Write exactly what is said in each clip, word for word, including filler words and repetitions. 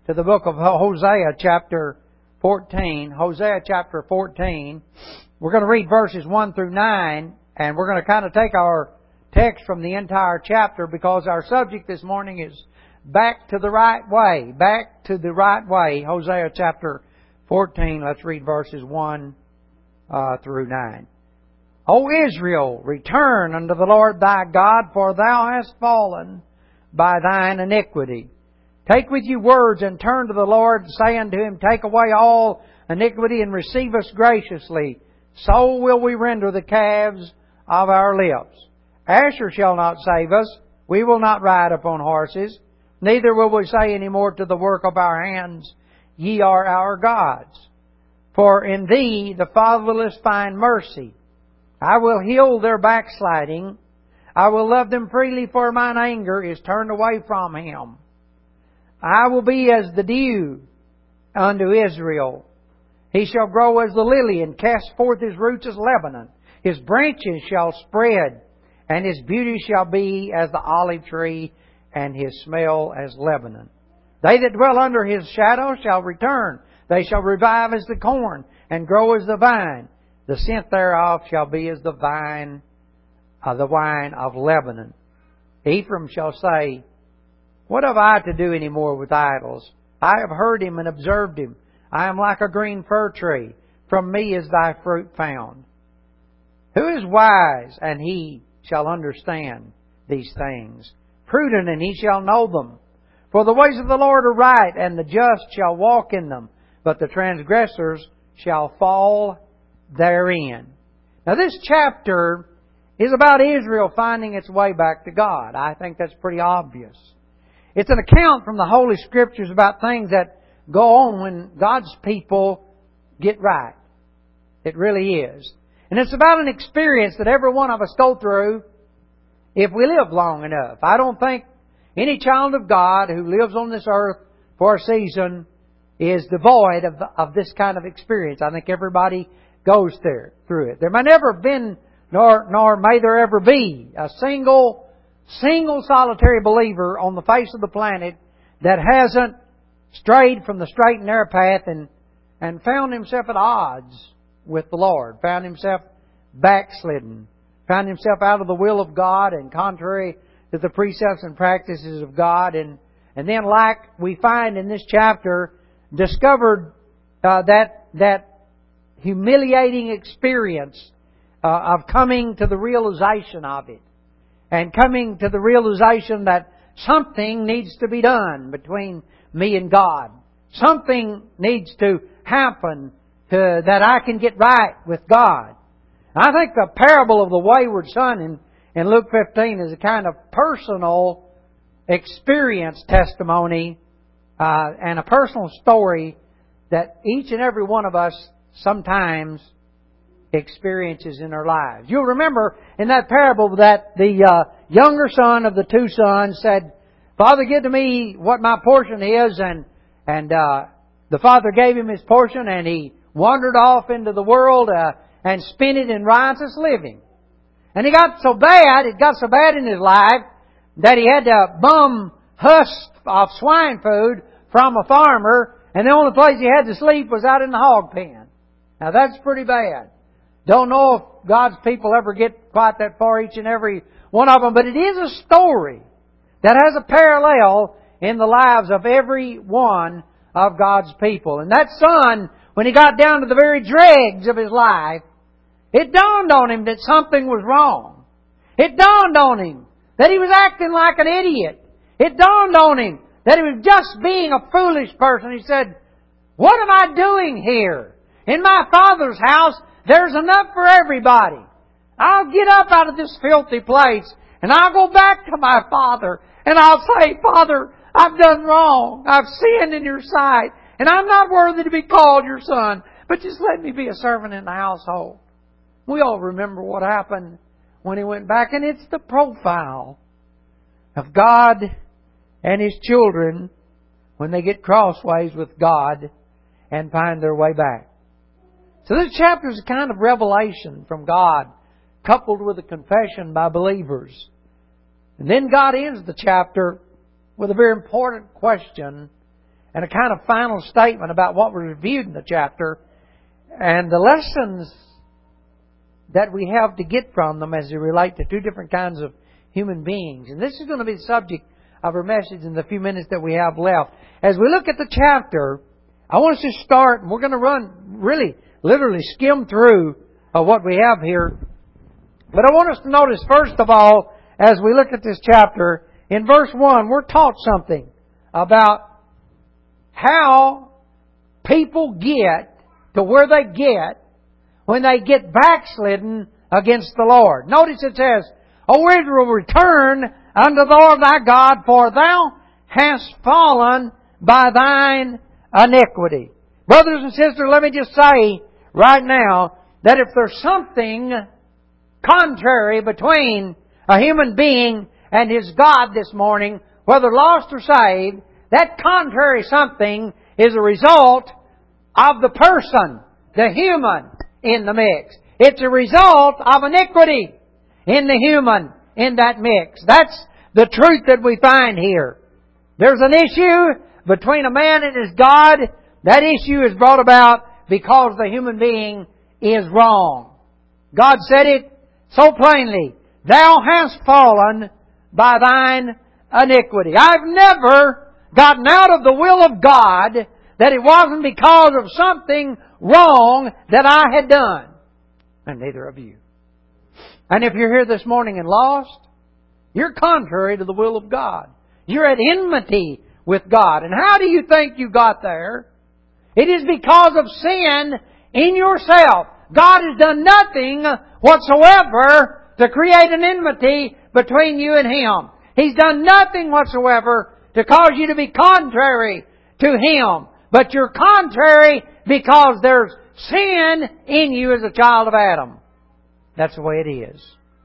to the book of Hosea chapter fourteen. Hosea chapter fourteen. We're going to read verses one through nine, and we're going to kind of take our text from the entire chapter because our subject this morning is back to the right way. Back to the right way. Hosea chapter fourteen. Let's read verses one uh, through nine. O Israel, return unto the Lord thy God, for thou hast fallen by thine iniquity. Take with you words and turn to the Lord, say unto Him, take away all iniquity and receive us graciously. So will we render the calves of our lips. Asher shall not save us. We will not ride upon horses. Neither will we say any more to the work of our hands, ye are our gods. For in Thee the fatherless find mercy. I will heal their backsliding. I will love them freely, for mine anger is turned away from him. I will be as the dew unto Israel. He shall grow as the lily and cast forth his roots as Lebanon. His branches shall spread, and his beauty shall be as the olive tree, and his smell as Lebanon. They that dwell under his shadow shall return. They shall revive as the corn, and grow as the vine. The scent thereof shall be as the vine, uh, the wine of Lebanon. Ephraim shall say, what have I to do any more with idols? I have heard him and observed him. I am like a green fir tree. From me is thy fruit found. Who is wise, and he shall understand these things? Prudent, and he shall know them. For the ways of the Lord are right, and the just shall walk in them, but the transgressors shall fall therein. Now this chapter is about Israel finding its way back to God. I think that's pretty obvious. It's an account from the Holy Scriptures about things that go on when God's people get right. It really is. And it's about an experience that every one of us go through if we live long enough. I don't think any child of God who lives on this earth for a season is devoid of, of this kind of experience. I think everybody goes there through it. There may never have been, nor, nor may there ever be, a single Single solitary believer on the face of the planet that hasn't strayed from the straight and narrow path and, and found himself at odds with the Lord. Found himself backslidden. Found himself out of the will of God and contrary to the precepts and practices of God. And, and then, like we find in this chapter, discovered uh, that, that humiliating experience uh, of coming to the realization of it. And coming to the realization that something needs to be done between me and God. Something needs to happen to, that I can get right with God. I think the parable of the wayward son in, in Luke fifteen is a kind of personal experience testimony uh, and a personal story that each and every one of us sometimes experiences in our lives. You'll remember in that parable that the uh, younger son of the two sons said, Father, give to me what my portion is. And and uh, the father gave him his portion, and he wandered off into the world uh, and spent it in riotous living. And he got so bad, it got so bad in his life that he had to bum husks of swine food from a farmer, and the only place he had to sleep was out in the hog pen. Now that's pretty bad. Don't know if God's people ever get quite that far, each and every one of them. But it is a story that has a parallel in the lives of every one of God's people. And that son, when he got down to the very dregs of his life, it dawned on him that something was wrong. It dawned on him that he was acting like an idiot. It dawned on him that he was just being a foolish person. He said, what am I doing here? In my Father's house, there's enough for everybody. I'll get up out of this filthy place and I'll go back to my Father and I'll say, Father, I've done wrong. I've sinned in your sight and I'm not worthy to be called your son, but just let me be a servant in the household. We all remember what happened when he went back, and it's the profile of God and His children when they get crossways with God and find their way back. So this chapter is a kind of revelation from God, coupled with a confession by believers. And then God ends the chapter with a very important question and a kind of final statement about what was reviewed in the chapter and the lessons that we have to get from them as they relate to two different kinds of human beings. And this is going to be the subject of our message in the few minutes that we have left. As we look at the chapter, I want us to start, and we're going to run, really, literally skim through uh, what we have here. But I want us to notice, first of all, as we look at this chapter, in verse one, we're taught something about how people get to where they get when they get backslidden against the Lord. Notice it says, O Israel, return unto the Lord thy God, for thou hast fallen by thine iniquity. Brothers and sisters, let me just say right now that if there's something contrary between a human being and his God this morning, whether lost or saved, that contrary something is a result of the person, the human, in the mix. It's a result of iniquity in the human in that mix. That's the truth that we find here. There's an issue between a man and his God. That issue is brought about because the human being is wrong. God said it so plainly, Thou hast fallen by thine iniquity. I've never gotten out of the will of God that it wasn't because of something wrong that I had done. And neither of you. And if you're here this morning and lost, you're contrary to the will of God. You're at enmity with God. And how do you think you got there? It is because of sin in yourself. God has done nothing whatsoever to create an enmity between you and Him. He's done nothing whatsoever to cause you to be contrary to Him. But you're contrary because there's sin in you as a child of Adam. That's the way it is.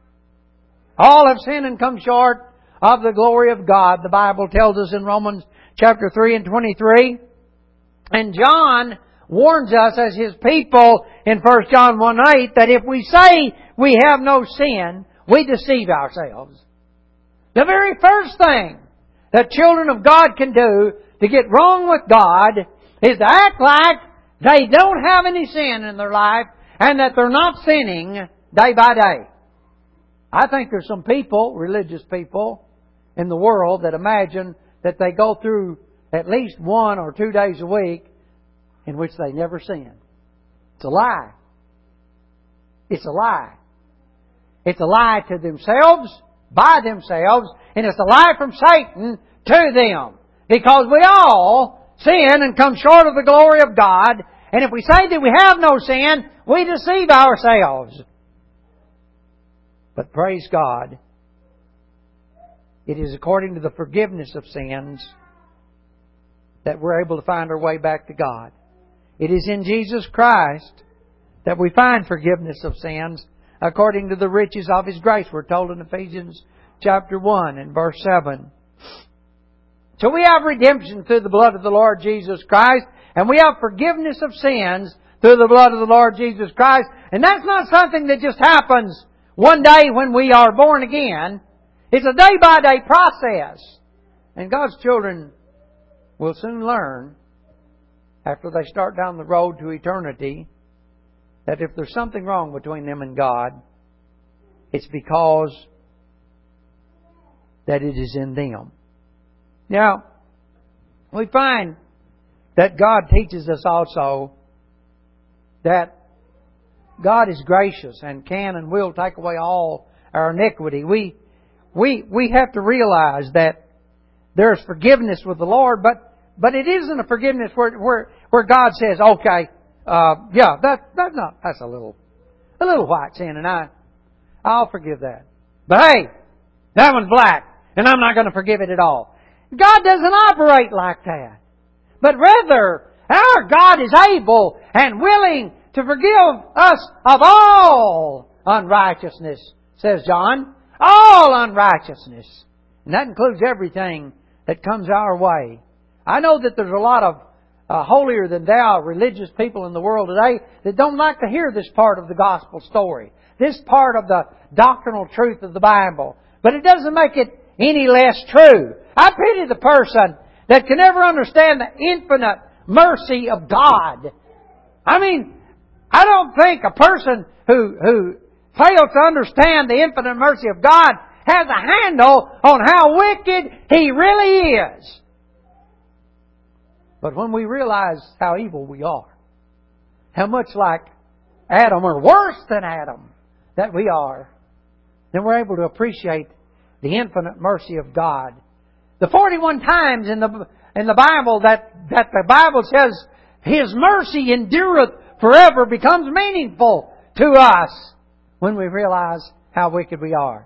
All have sinned and come short of the glory of God. The Bible tells us in Romans chapter three and twenty-three. And John warns us as His people in First John one eight that if we say we have no sin, we deceive ourselves. The very first thing that children of God can do to get wrong with God is to act like they don't have any sin in their life and that they're not sinning day by day. I think there's some people, religious people, in the world that imagine that they go through at least one or two days a week in which they never sin. It's a lie. It's a lie. It's a lie to themselves, by themselves, and it's a lie from Satan to them. Because we all sin and come short of the glory of God, and if we say that we have no sin, we deceive ourselves. But praise God, it is according to the forgiveness of sins that we're able to find our way back to God. It is in Jesus Christ that we find forgiveness of sins according to the riches of His grace. We're told in Ephesians chapter one and verse seven. So we have redemption through the blood of the Lord Jesus Christ, and we have forgiveness of sins through the blood of the Lord Jesus Christ. And that's not something that just happens one day when we are born again. It's a day-by-day process. And God's children will soon learn, after they start down the road to eternity, that if there's something wrong between them and God, it's because that it is in them. Now, we find that God teaches us also that God is gracious and can and will take away all our iniquity. We we we have to realize that there's forgiveness with the Lord, but but it isn't a forgiveness where where where God says, okay, uh, yeah, that that's not that's a little a little white sin, and I I'll forgive that. But hey, that one's black, and I'm not going to forgive it at all. God doesn't operate like that. But rather, our God is able and willing to forgive us of all unrighteousness, says John. All unrighteousness. And that includes everything that comes our way. I know that there's a lot of uh, holier-than-thou religious people in the world today that don't like to hear this part of the gospel story. This part of the doctrinal truth of the Bible. But it doesn't make it any less true. I pity the person that can ever understand the infinite mercy of God. I mean, I don't think a person who, who fails to understand the infinite mercy of God has a handle on how wicked He really is. But when we realize how evil we are, how much like Adam or worse than Adam that we are, then we're able to appreciate the infinite mercy of God. The forty-one times in the in the Bible that, that the Bible says His mercy endureth forever becomes meaningful to us when we realize how wicked we are.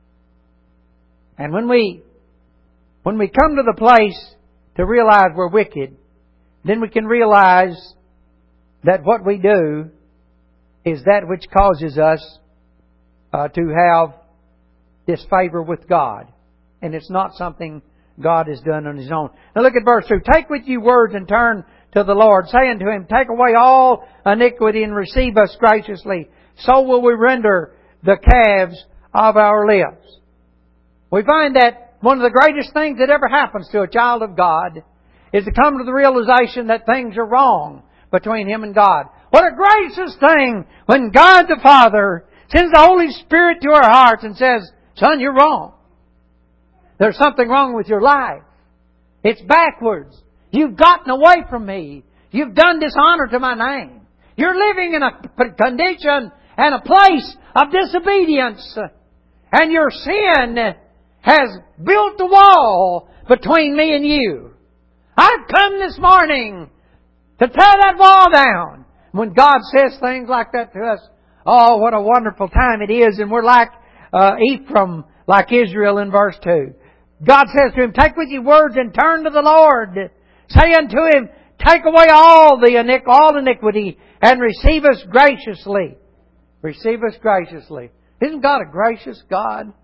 And when we when we come to the place to realize we're wicked, then we can realize that what we do is that which causes us uh, to have disfavor with God. And it's not something God has done on His own. Now look at verse two. Take with you words and turn to the Lord, saying to Him, take away all iniquity and receive us graciously. So will we render the calves of our lips. We find that one of the greatest things that ever happens to a child of God is to come to the realization that things are wrong between him and God. What a gracious thing when God the Father sends the Holy Spirit to our hearts and says, son, you're wrong. There's something wrong with your life. It's backwards. You've gotten away from me. You've done dishonor to my name. You're living in a condition and a place of disobedience. And your sin has built a wall between me and you. I've come this morning to tear that wall down. When God says things like that to us, oh, what a wonderful time it is. And we're like uh, Ephraim, like Israel in verse two. God says to him, take with you words and turn to the Lord. Say unto Him, take away all the iniqu- all iniquity and receive us graciously. Receive us graciously. Isn't God a gracious God?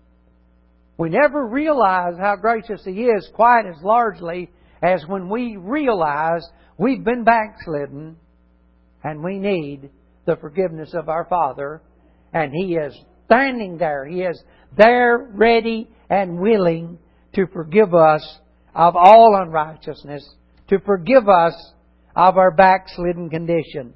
We never realize how gracious He is quite as largely as when we realize we've been backslidden and we need the forgiveness of our Father. And He is standing there. He is there ready and willing to forgive us of all unrighteousness, to forgive us of our backslidden condition.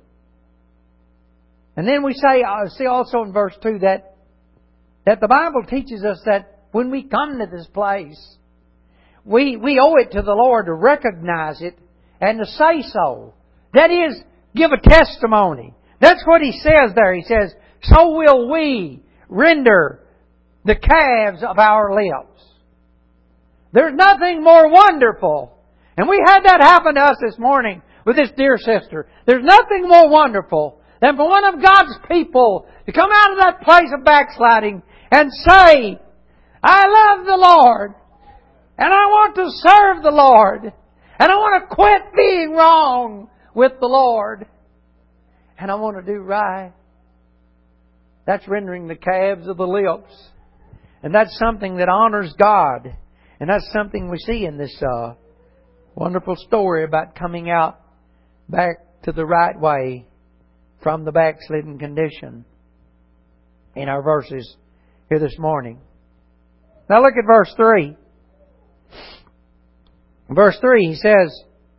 And then we say, uh, see also in verse two that, that the Bible teaches us that when we come to this place, we, we owe it to the Lord to recognize it and to say so. That is, give a testimony. That's what He says there. He says, so will we render the calves of our lips. There's nothing more wonderful. And we had that happen to us this morning with this dear sister. There's nothing more wonderful than for one of God's people to come out of that place of backsliding and say, I love the Lord, and I want to serve the Lord, and I want to quit being wrong with the Lord, and I want to do right. That's rendering the calves of the lips. And that's something that honors God. And that's something we see in this uh, wonderful story about coming out back to the right way from the backslidden condition in our verses here this morning. Now look at verse three. In verse three he says,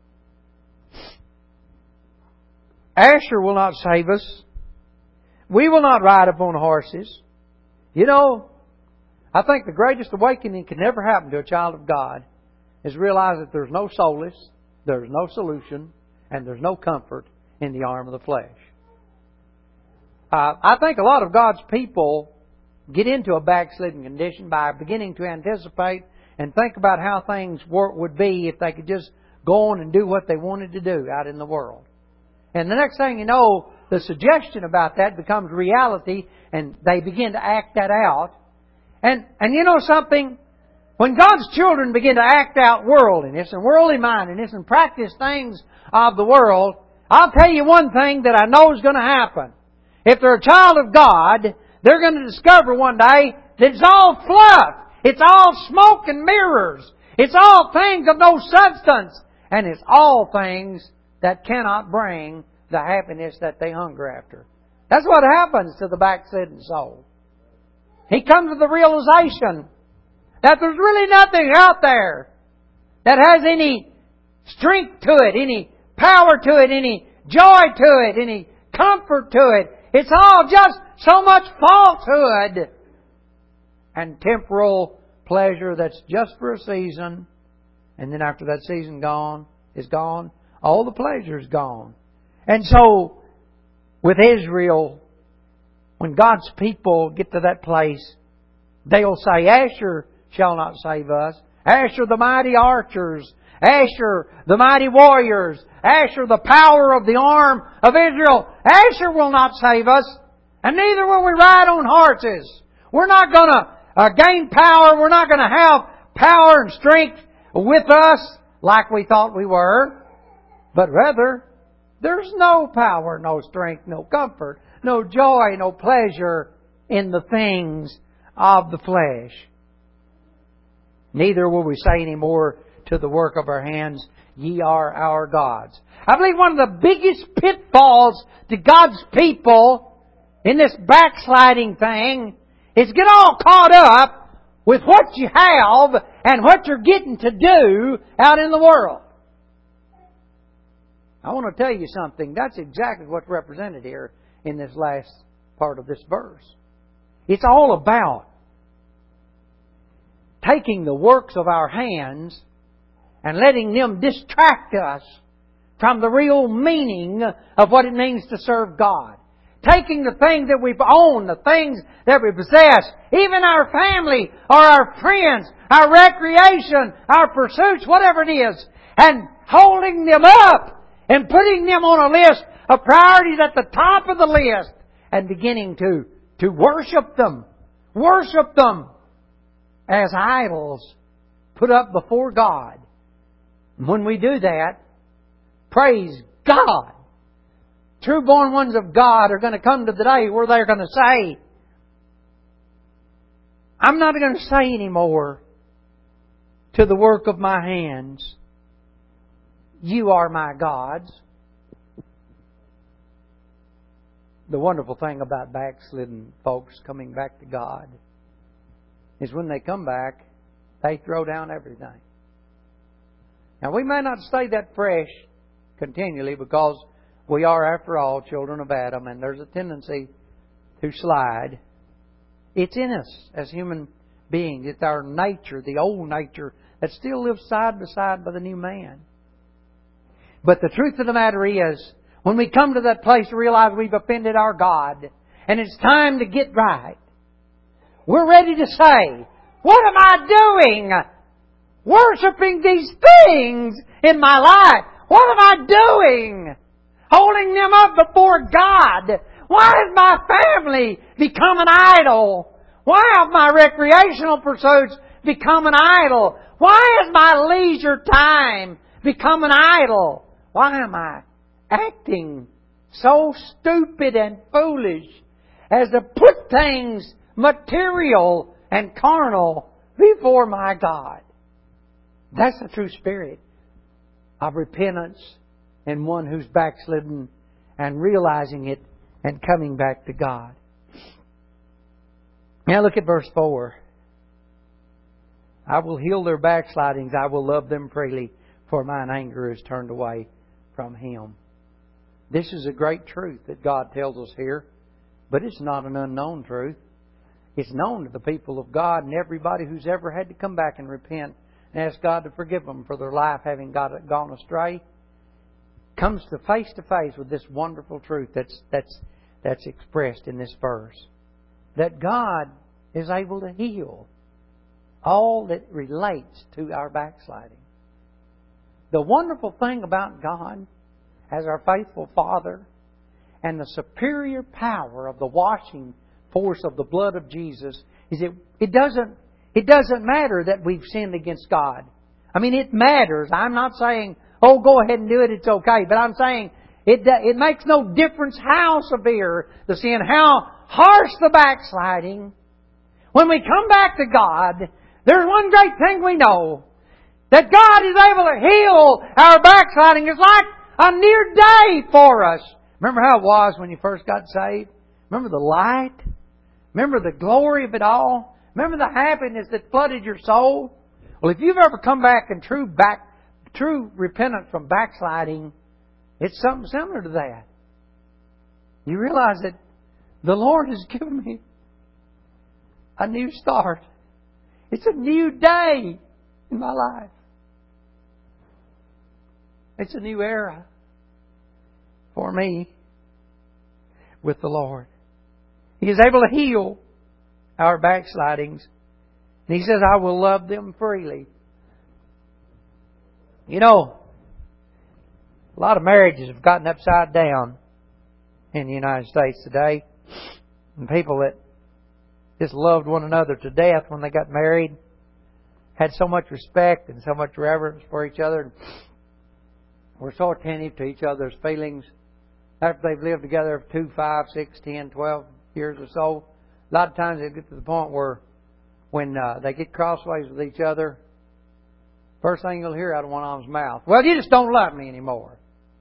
Asher will not save us. We will not ride upon horses. You know, I think the greatest awakening can never happen to a child of God is realize that there's no solace, there's no solution, and there's no comfort in the arm of the flesh. Uh, I think a lot of God's people get into a backslidden condition by beginning to anticipate and think about how things would be if they could just go on and do what they wanted to do out in the world. And the next thing you know, the suggestion about that becomes reality and they begin to act that out. And, and you know something? When God's children begin to act out worldliness and worldly mindedness and practice things of the world, I'll tell you one thing that I know is going to happen. If they're a child of God, they're going to discover one day that it's all fluff. It's all smoke and mirrors. It's all things of no substance. And it's all things that cannot bring the happiness that they hunger after. That's what happens to the backslidden soul. He comes to the realization that there's really nothing out there that has any strength to it, any power to it, any joy to it, any comfort to it. It's all just so much falsehood and temporal pleasure that's just for a season. And then after that season gone is gone, all the pleasure is gone. And so, with Israel, when God's people get to that place, they'll say, Asher shall not save us. Asher the mighty archers. Asher the mighty warriors. Asher the power of the arm of Israel. Asher will not save us. And neither will we ride on horses. We're not going to uh, gain power. We're not going to have power and strength with us like we thought we were. But rather, there's no power, no strength, no comfort, no joy, no pleasure in the things of the flesh. Neither will we say any more to the work of our hands, ye are our gods. I believe one of the biggest pitfalls to God's people in this backsliding thing is get all caught up with what you have and what you're getting to do out in the world. I want to tell you something. That's exactly what's represented here in this last part of this verse. It's all about taking the works of our hands and letting them distract us from the real meaning of what it means to serve God. Taking the things that we own, the things that we possess, even our family or our friends, our recreation, our pursuits, whatever it is, and holding them up and putting them on a list of priorities at the top of the list and beginning to, to worship them. Worship them as idols put up before God. When we do that, praise God, true born ones of God are going to come to the day where they're going to say, I'm not going to say any more to the work of my hands, you are my gods. The wonderful thing about backslidden folks coming back to God is when they come back, they throw down everything. Now, we may not stay that fresh continually because we are, after all, children of Adam, and there's a tendency to slide. It's in us as human beings. It's our nature, the old nature, that still lives side by side by the new man. But the truth of the matter is, when we come to that place to realize we've offended our God, and it's time to get right, we're ready to say, what am I doing? Worshipping these things in my life. What am I doing? Holding them up before God. Why has my family become an idol? Why have my recreational pursuits become an idol? Why has my leisure time become an idol? Why am I acting so stupid and foolish as to put things material and carnal before my God? That's the true spirit of repentance and one who's backslidden and realizing it and coming back to God. Now look at verse four. I will heal their backslidings. I will love them freely, for mine anger is turned away from Him. This is a great truth that God tells us here, but it's not an unknown truth. It's known to the people of God and everybody who's ever had to come back and repent and ask God to forgive them for their life having got, gone astray, comes to face to face with this wonderful truth that's that's that's expressed in this verse. That God is able to heal all that relates to our backsliding. The wonderful thing about God as our faithful Father and the superior power of the washing force of the blood of Jesus is it, it doesn't It doesn't matter that we've sinned against God. I mean, it matters. I'm not saying, oh, go ahead and do it, it's okay. But I'm saying it it makes no difference how severe the sin, how harsh the backsliding. When we come back to God, there's one great thing we know. That God is able to heal our backsliding. It's like a near day for us. Remember how it was when you first got saved? Remember the light? Remember the glory of it all? Remember the happiness that flooded your soul? Well, if you've ever come back in true back, true repentance from backsliding, it's something similar to that. You realize that the Lord has given me a new start. It's a new day in my life. It's a new era for me with the Lord. He is able to heal our backslidings. And He says, I will love them freely. You know, a lot of marriages have gotten upside down in the United States today. And people that just loved one another to death when they got married, had so much respect and so much reverence for each other, were so attentive to each other's feelings. After they've lived together for two, five, six, ten, twelve years or so, a lot of times they get to the point where when uh, they get crossways with each other, first thing you'll hear out of one of them's mouth, well, you just don't love me anymore.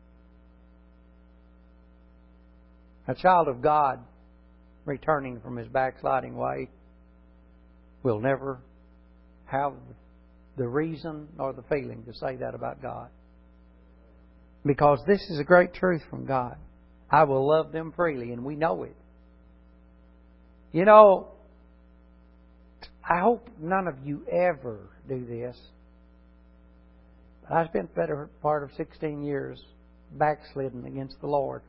A child of God returning from his backsliding way will never have the reason or the feeling to say that about God. Because this is a great truth from God. I will love them freely, and we know it. You know, I hope none of you ever do this. But I spent the better part of sixteen years backslidden against the Lord.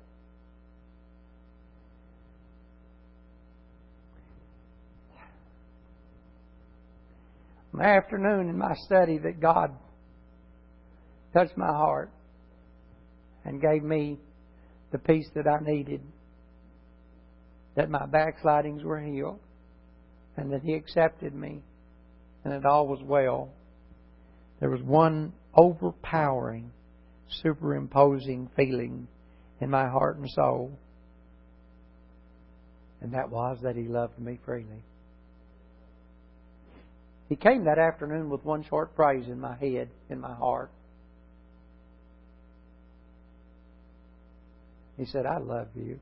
An afternoon in my study that God touched my heart and gave me the peace that I needed, that my backslidings were healed, and that He accepted me, and that all was well. There was one overpowering, superimposing feeling in my heart and soul, and that was that He loved me freely. He came that afternoon with one short phrase in my head, in my heart. He said, I love you.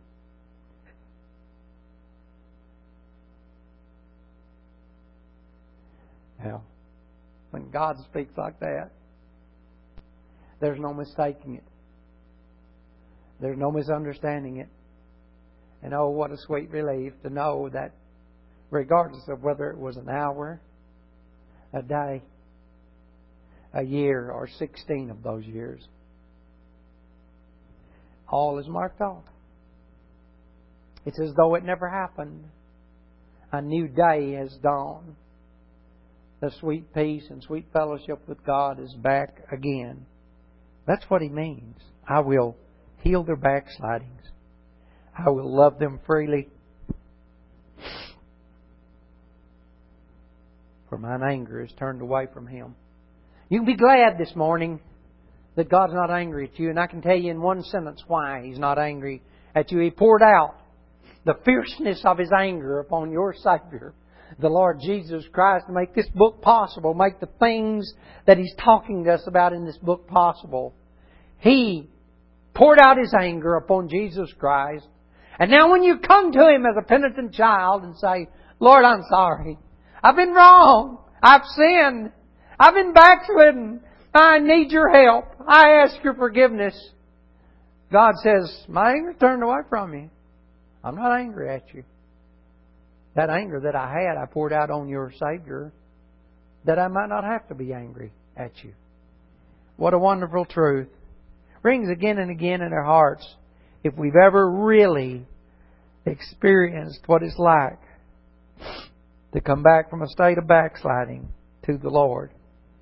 Now, when God speaks like that, there's no mistaking it. There's no misunderstanding it. And oh, what a sweet relief to know that regardless of whether it was an hour, a day, a year, or sixteen of those years, all is marked off. It's as though it never happened. A new day has dawned. The sweet peace and sweet fellowship with God is back again. That's what He means. I will heal their backslidings. I will love them freely. For mine anger is turned away from Him. You can be glad this morning that God's not angry at you. And I can tell you in one sentence why He's not angry at you. He poured out the fierceness of His anger upon your Savior, the Lord Jesus Christ, to make this book possible, make the things that He's talking to us about in this book possible. He poured out His anger upon Jesus Christ. And now when you come to Him as a penitent child and say, Lord, I'm sorry. I've been wrong. I've sinned. I've been backslidden. I need your help. I ask your forgiveness. God says, my anger turned away from you. I'm not angry at you. That anger that I had, I poured out on your Savior, that I might not have to be angry at you. What a wonderful truth. Rings again and again in our hearts if we've ever really experienced what it's like to come back from a state of backsliding to the Lord.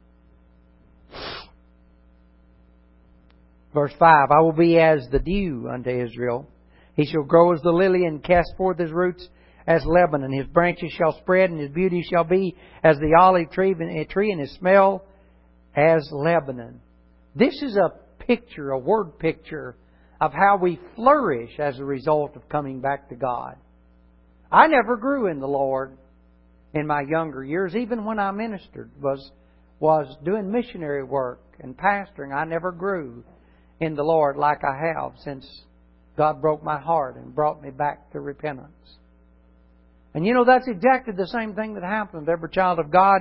Verse five, I will be as the dew unto Israel. He shall grow as the lily and cast forth his roots as Lebanon. His branches shall spread and his beauty shall be as the olive tree and his smell as Lebanon. This is a picture, a word picture of how we flourish as a result of coming back to God. I never grew in the Lord in my younger years, even when I ministered, was was doing missionary work and pastoring. I never grew in the Lord like I have since God broke my heart and brought me back to repentance. And you know, that's exactly the same thing that happens with every child of God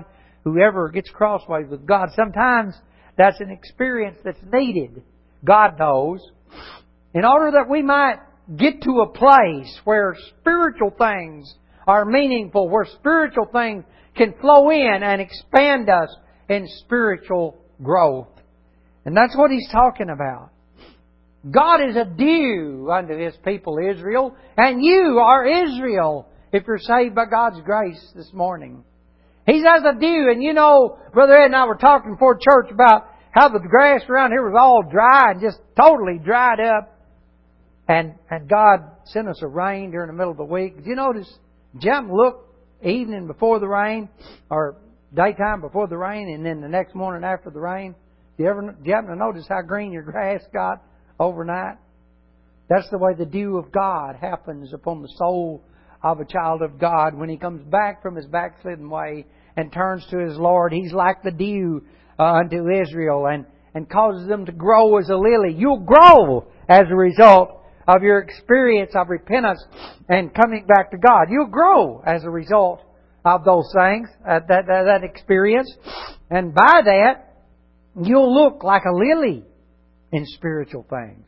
whoever gets crossways with God. Sometimes that's an experience that's needed. God knows. In order that we might get to a place where spiritual things are meaningful, where spiritual things can flow in and expand us in spiritual growth. And that's what He's talking about. God is a dew unto His people Israel, and you are Israel if you're saved by God's grace this morning. He's as a dew, and you know, Brother Ed and I were talking before church about how the grass around here was all dry and just totally dried up. And and God sent us a rain during the middle of the week. Did you notice? Did you happen to look evening before the rain, or daytime before the rain, and then the next morning after the rain? Do you ever? Do you happen to notice how green your grass got overnight? That's the way the dew of God happens upon the soul of a child of God when he comes back from his backslidden way and turns to his Lord. He's like the dew uh, unto Israel and, and causes them to grow as a lily. You'll grow as a result of your experience of repentance and coming back to God. You'll grow as a result of those things, uh, that, that, that experience. And by that, you'll look like a lily in spiritual things.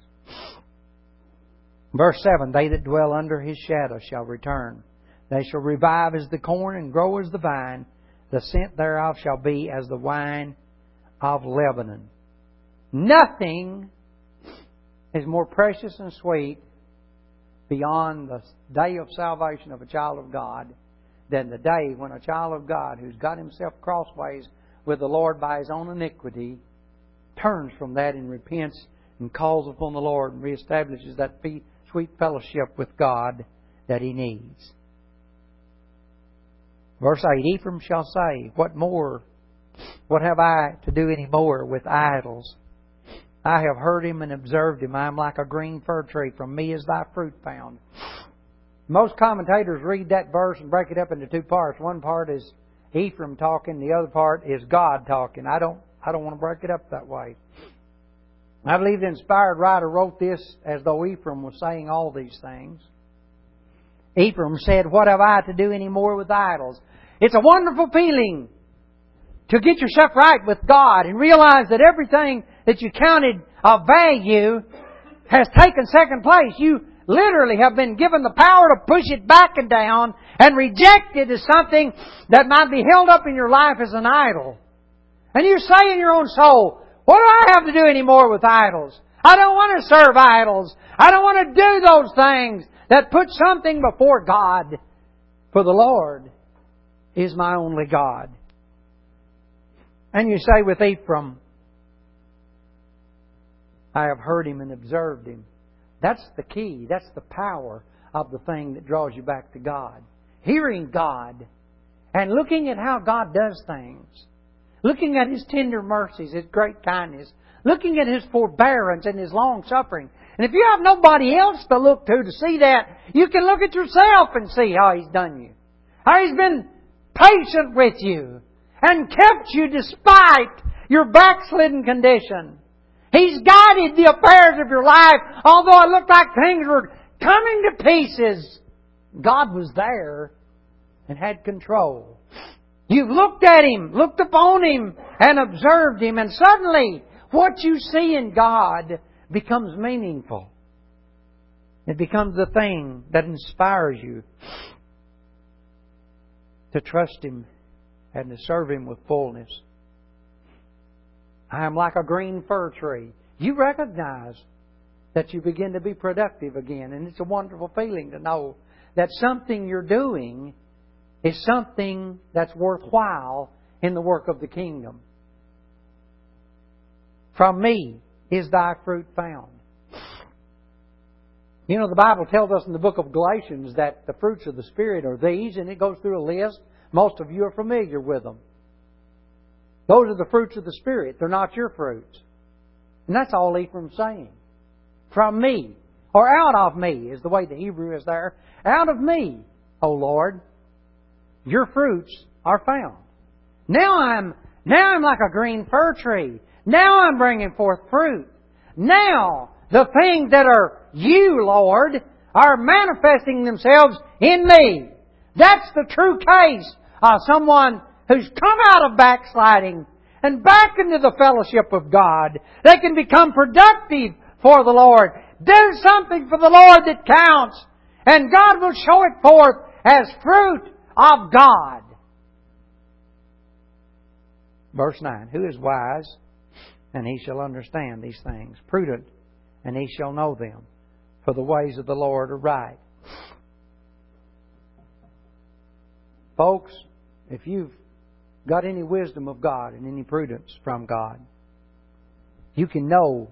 Verse seven, they that dwell under His shadow shall return. They shall revive as the corn and grow as the vine. The scent thereof shall be as the wine of Lebanon. Nothing is more precious and sweet beyond the day of salvation of a child of God than the day when a child of God who's got himself crossways with the Lord by his own iniquity turns from that and repents and calls upon the Lord and reestablishes that sweet fellowship with God that he needs. Verse eight, Ephraim shall say, What more? What have I to do any more with idols? I have heard him and observed him. I am like a green fir tree. From me is thy fruit found. Most commentators read that verse and break it up into two parts. One part is Ephraim talking. The other part is God talking. I don't, I don't want to break it up that way. I believe the inspired writer wrote this as though Ephraim was saying all these things. Ephraim said, What have I to do any more with idols? It's a wonderful feeling to get yourself right with God and realize that everything that you counted of value has taken second place. You literally have been given the power to push it back and down and reject it as something that might be held up in your life as an idol. And you say in your own soul, What do I have to do anymore with idols? I don't want to serve idols. I don't want to do those things that put something before God. For the Lord is my only God. And you say with Ephraim, I have heard him and observed him. That's the key. That's the power of the thing that draws you back to God. Hearing God and looking at how God does things. Looking at His tender mercies, His great kindness. Looking at His forbearance and His long suffering. And if you have nobody else to look to to see that, you can look at yourself and see how He's done you. How He's been patient with you and kept you despite your backslidden condition. He's guided the affairs of your life, although it looked like things were coming to pieces. God was there and had control. You've looked at Him, looked upon Him, and observed Him, and suddenly what you see in God becomes meaningful. It becomes the thing that inspires you to trust Him and to serve Him with fullness. I am like a green fir tree. You recognize that you begin to be productive again. And it's a wonderful feeling to know that something you're doing is something that's worthwhile in the work of the kingdom. From me is thy fruit found. You know, the Bible tells us in the book of Galatians that the fruits of the Spirit are these, and it goes through a list. Most of you are familiar with them. Those are the fruits of the Spirit. They're not your fruits. And that's all Ephraim's saying. From me, or out of me, is the way the Hebrew is there. Out of me, O Lord, your fruits are found. Now I'm, now I'm like a green fir tree. Now I'm bringing forth fruit. Now the things that are you, Lord, are manifesting themselves in me. That's the true case of someone who's come out of backsliding and back into the fellowship of God. They can become productive for the Lord. Do something for the Lord that counts. And God will show it forth as fruit of God. Verse nine. Who is wise? And he shall understand these things. Prudent, and he shall know them. For the ways of the Lord are right. Folks, if you've got any wisdom of God and any prudence from God, you can know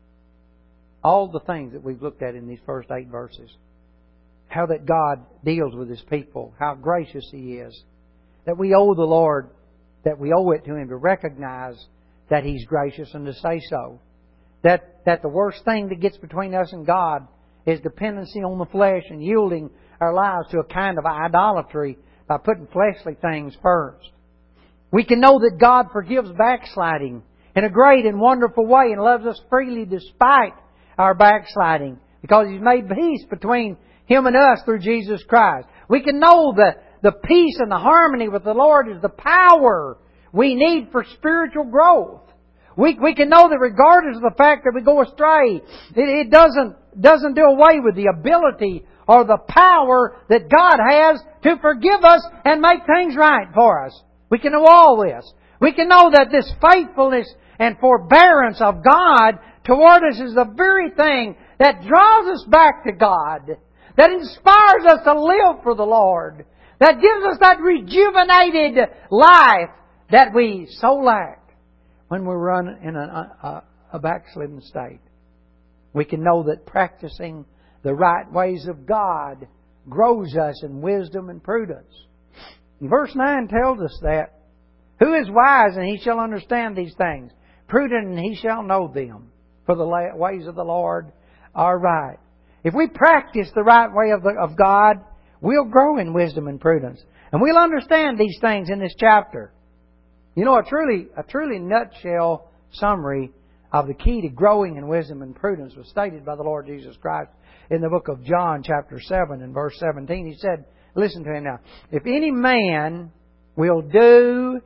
all the things that we've looked at in these first eight verses. How that God deals with His people. How gracious He is. That we owe the Lord, that we owe it to Him to recognize that He's gracious and to say so. That, that the worst thing that gets between us and God is dependency on the flesh and yielding our lives to a kind of idolatry by putting fleshly things first. We can know that God forgives backsliding in a great and wonderful way and loves us freely despite our backsliding, because He's made peace between Him and us through Jesus Christ. We can know that the peace and the harmony with the Lord is the power we need for spiritual growth. We, we can know that regardless of the fact that we go astray, it, it doesn't, doesn't do away with the ability or the power that God has to forgive us and make things right for us. We can know all this. We can know that this faithfulness and forbearance of God toward us is the very thing that draws us back to God, that inspires us to live for the Lord, that gives us that rejuvenated life that we so lack when we run in a, a, a backslidden state. We can know that practicing the right ways of God grows us in wisdom and prudence. And verse nine tells us that. Who is wise, and he shall understand these things? Prudent, and he shall know them. For the ways of the Lord are right. If we practice the right way of, the, of God, we'll grow in wisdom and prudence. And we'll understand these things in this chapter. You know, a truly, a truly nutshell summary of the key to growing in wisdom and prudence was stated by the Lord Jesus Christ in the book of John chapter seven and verse seventeen. He said, listen to Him now. If any man will do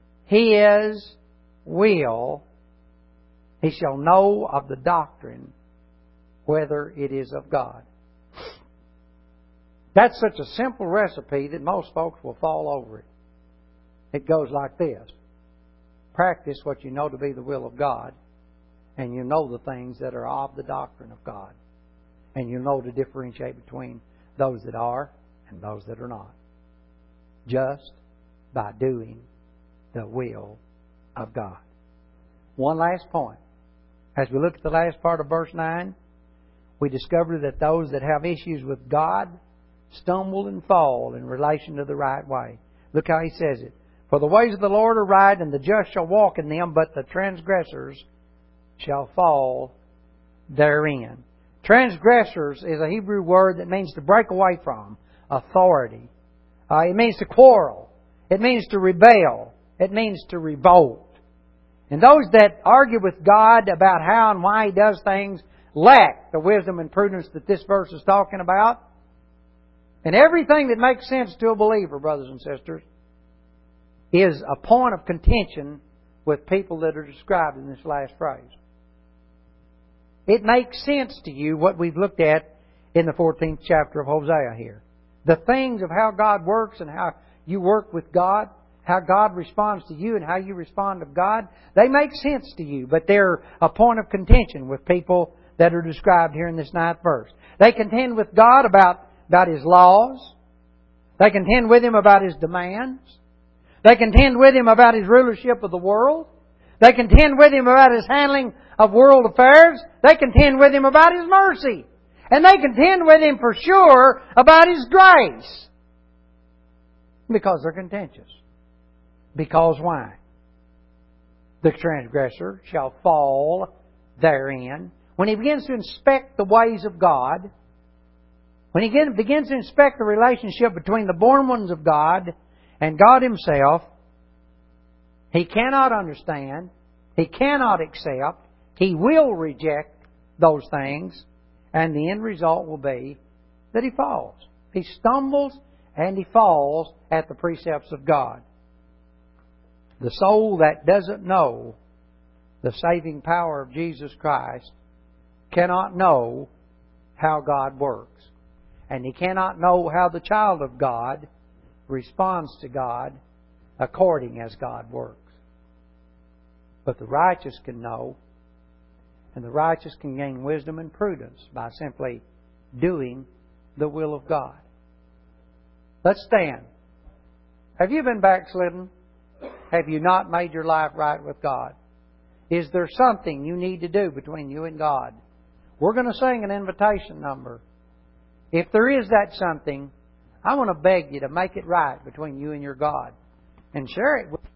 His will, he shall know of the doctrine whether it is of God. That's such a simple recipe that most folks will fall over it. It goes like this. Practice what you know to be the will of God, and you know the things that are of the doctrine of God. And you know to differentiate between those that are and those that are not. Just by doing the will of God. One last point. As we look at the last part of verse nine, we discover that those that have issues with God stumble and fall in relation to the right way. Look how he says it. For the ways of the Lord are right, and the just shall walk in them, but the transgressors shall fall therein. Transgressors is a Hebrew word that means to break away from authority. Uh, it means to quarrel. It means to rebel. It means to revolt. And those that argue with God about how and why He does things lack the wisdom and prudence that this verse is talking about. And everything that makes sense to a believer, brothers and sisters, is a point of contention with people that are described in this last phrase. It makes sense to you what we've looked at in the fourteenth chapter of Hosea here. The things of how God works and how you work with God, how God responds to you and how you respond to God, they make sense to you, but they're a point of contention with people that are described here in this ninth verse. They contend with God about, about His laws. They contend with Him about His demands. They contend with Him about His rulership of the world. They contend with Him about His handling of world affairs. They contend with Him about His mercy. And they contend with Him for sure about His grace. Because they're contentious. Because why? The transgressor shall fall therein. When he begins to inspect the ways of God, when he begins to inspect the relationship between the born ones of God and God Himself, he cannot understand, he cannot accept, he will reject those things, and the end result will be that he falls. He stumbles and he falls at the precepts of God. The soul that doesn't know the saving power of Jesus Christ cannot know how God works. And he cannot know how the child of God responds to God according as God works. But the righteous can know, and the righteous can gain wisdom and prudence by simply doing the will of God. Let's stand. Have you been backslidden? Have you not made your life right with God? Is there something you need to do between you and God? We're going to sing an invitation number. If there is that something, I want to beg you to make it right between you and your God. And share it with